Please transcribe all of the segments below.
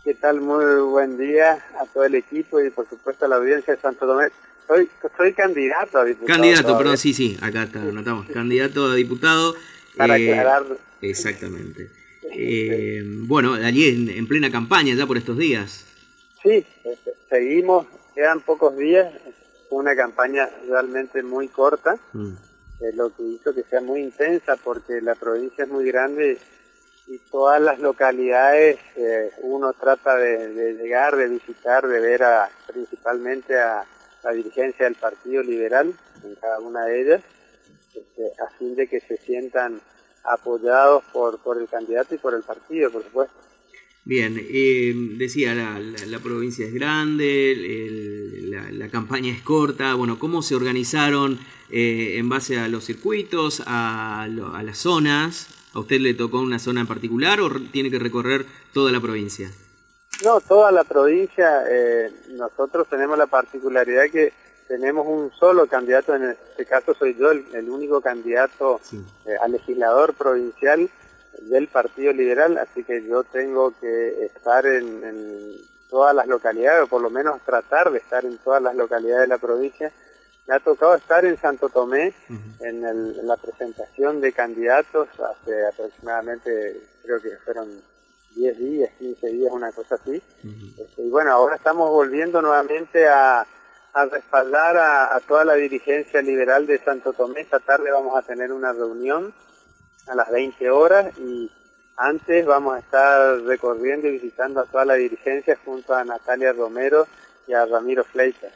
¿Qué tal? Muy buen día a todo el equipo y por supuesto a la audiencia de Santo Tomé. Soy candidato a diputado. Candidato, perdón, sí, acá está, anotamos. Candidato a diputado. Para aclarar. Exactamente. Bueno, allí en plena campaña ya por estos días. Sí, seguimos, quedan pocos días, una campaña realmente muy corta, lo que hizo que sea muy intensa porque la provincia es muy grande y todas las localidades uno trata de llegar, de visitar, de ver principalmente a la dirigencia del Partido Liberal en cada una de ellas, a fin de que se sientan apoyados por el candidato y por el partido, por supuesto. Bien, decía, la provincia es grande, la campaña es corta. Bueno, ¿cómo se organizaron en base a los circuitos, a las zonas? ¿A usted le tocó una zona en particular o tiene que recorrer toda la provincia? No, toda la provincia. Nosotros tenemos la particularidad que tenemos un solo candidato, en este caso soy yo el único candidato a legislador provincial del Partido Liberal, así que yo tengo que estar en todas las localidades, o por lo menos tratar de estar en todas las localidades de la provincia. Me ha tocado estar en Santo Tomé en la presentación de candidatos hace aproximadamente, creo que fueron 10 días, 15 días, una cosa así. Y bueno, ahora estamos volviendo nuevamente a respaldar a toda la dirigencia liberal de Santo Tomé. Esta tarde vamos a tener una reunión a las 20 horas y antes vamos a estar recorriendo y visitando a toda la dirigencia junto a Natalia Romero y a Ramiro Fleitas.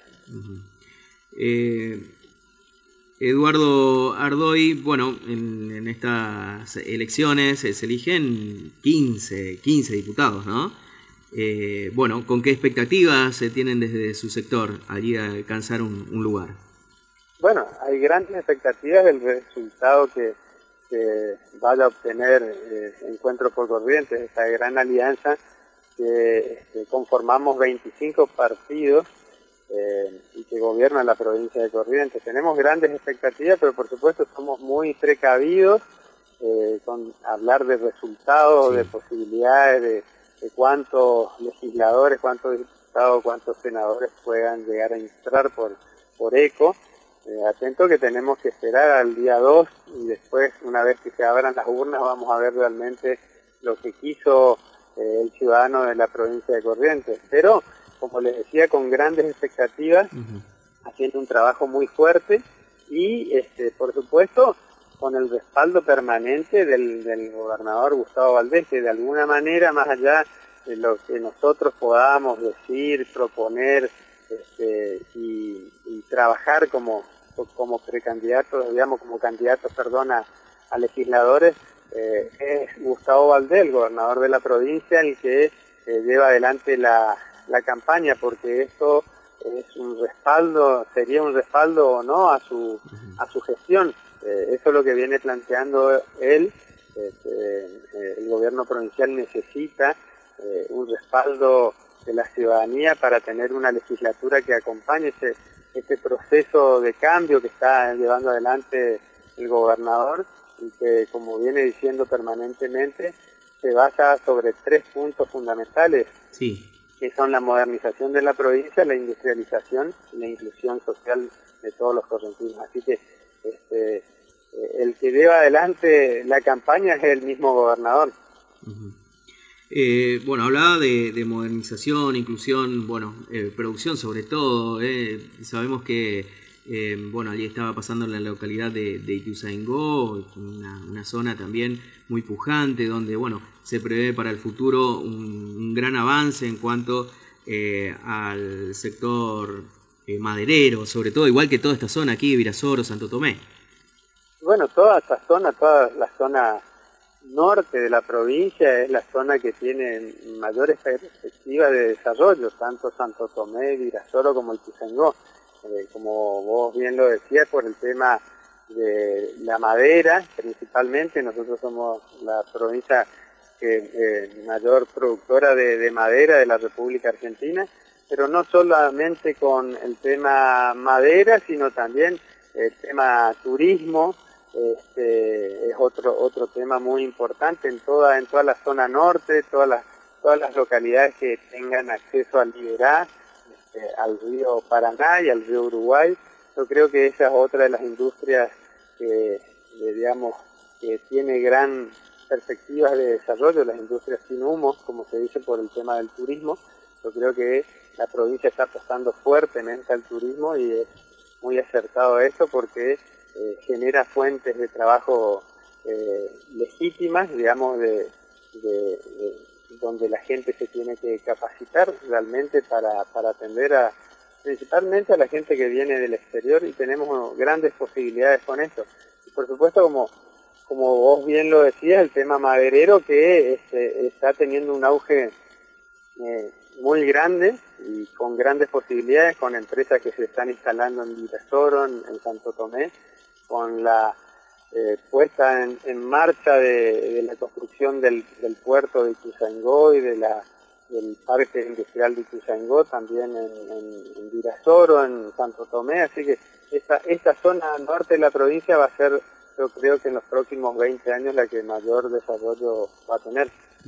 Eduardo Ardoy, bueno, en estas elecciones se eligen 15 diputados, ¿no? Bueno, ¿con qué expectativas se tienen desde su sector allí a alcanzar un lugar? Bueno, hay grandes expectativas del resultado que vaya a obtener Encuentro por Corrientes, esta gran alianza que conformamos 25 partidos y que gobiernan la provincia de Corrientes. Tenemos grandes expectativas, pero por supuesto somos muy precavidos con hablar de resultados, de posibilidades, de cuántos legisladores, cuántos diputados, cuántos senadores puedan llegar a entrar por ECO. Atento que tenemos que esperar al día 2 y después, una vez que se abran las urnas, vamos a ver realmente lo que quiso el ciudadano de la provincia de Corrientes. Pero, como les decía, con grandes expectativas, haciendo un trabajo muy fuerte y, por supuesto, con el respaldo permanente del gobernador Gustavo Valdés, que de alguna manera, más allá de lo que nosotros podamos decir, proponer y trabajar como precandidatos, digamos, como candidatos, a legisladores, es Gustavo Valdés, el gobernador de la provincia, el que lleva adelante la campaña, porque esto es un respaldo, sería un respaldo o no a su gestión. Eso es lo que viene planteando él. El gobierno provincial necesita un respaldo de la ciudadanía para tener una legislatura que acompañe este proceso de cambio que está llevando adelante el gobernador y que, como viene diciendo permanentemente, se basa sobre 3 puntos fundamentales, que son la modernización de la provincia, la industrialización y la inclusión social de todos los correntinos. Así que el que lleva adelante la campaña es el mismo gobernador. Bueno, hablaba de modernización, inclusión, producción sobre todo. Sabemos que, allí estaba pasando en la localidad de Ituzaingó, una zona también muy pujante, donde, se prevé para el futuro un gran avance en cuanto al sector maderero, sobre todo, igual que toda esta zona aquí, Virasoro, Santo Tomé. Bueno, toda la zona norte de la provincia es la zona que tiene mayores perspectivas de desarrollo, tanto Santo Tomé, Virasoro como el Ituzaingó. Como vos bien lo decías, por el tema de la madera, principalmente, nosotros somos la provincia mayor productora de madera de la República Argentina, pero no solamente con el tema madera, sino también el tema turismo. Es otro tema muy importante en toda la zona norte, todas las todas las localidades que tengan acceso al Liberá, al río Paraná y al río Uruguay. Yo creo que esa es otra de las industrias que, digamos, que tiene gran perspectivas de desarrollo, las industrias sin humo, como se dice por el tema del turismo. Yo creo que la provincia está apostando fuertemente al turismo y es muy acertado eso porque genera fuentes de trabajo legítimas, digamos, donde la gente se tiene que capacitar realmente para atender principalmente a la gente que viene del exterior, y tenemos grandes posibilidades con esto. Y por supuesto, como vos bien lo decías, el tema maderero que está teniendo un auge muy grande y con grandes posibilidades, con empresas que se están instalando en Virasoro, en Santo Tomé, con la puesta en marcha de la construcción del puerto de Ituzaingó y del parque industrial de Ituzaingó, también en Virasoro, en Santo Tomé, así que esta zona norte de la provincia va a ser, yo creo que en los próximos 20 años, la que mayor desarrollo va a tener.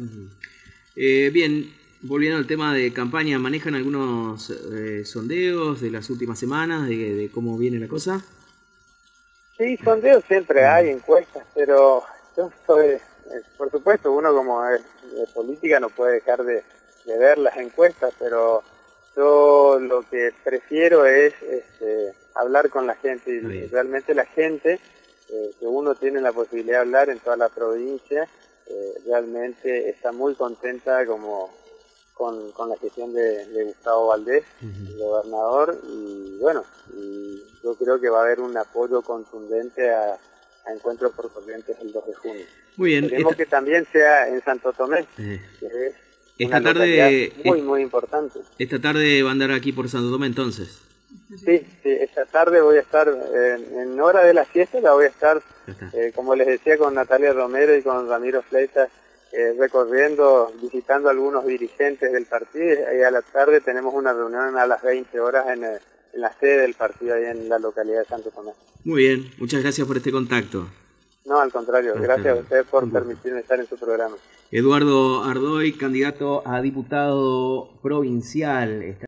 Bien, volviendo al tema de campaña, ¿manejan algunos sondeos de las últimas semanas, de cómo viene la cosa? Sí, sondeos siempre hay, encuestas, pero yo soy, por supuesto, uno como es de política no puede dejar de ver las encuestas, pero yo lo que prefiero es hablar con la gente, y realmente la gente que uno tiene la posibilidad de hablar en toda la provincia, realmente está muy contenta con la gestión de Gustavo Valdés, el gobernador, y bueno, y yo creo que va a haber un apoyo contundente a Encuentro por Corrientes el 2 de junio. Muy bien. Queremos que también sea en Santo Tomé, que es esta una tarde muy importante. Esta tarde va a andar aquí por Santo Tomé entonces. Sí, esta tarde voy a estar, en hora de la siesta la voy a estar, como les decía, con Natalia Romero y con Ramiro Fleitas, recorriendo, visitando a algunos dirigentes del partido, y a la tarde tenemos una reunión a las 20 horas en la sede del partido, ahí en la localidad de Santo Tomé. Muy bien, muchas gracias por este contacto. No, al contrario, gracias a ustedes por permitirme estar en su programa. Eduardo Ardoy, candidato a diputado provincial.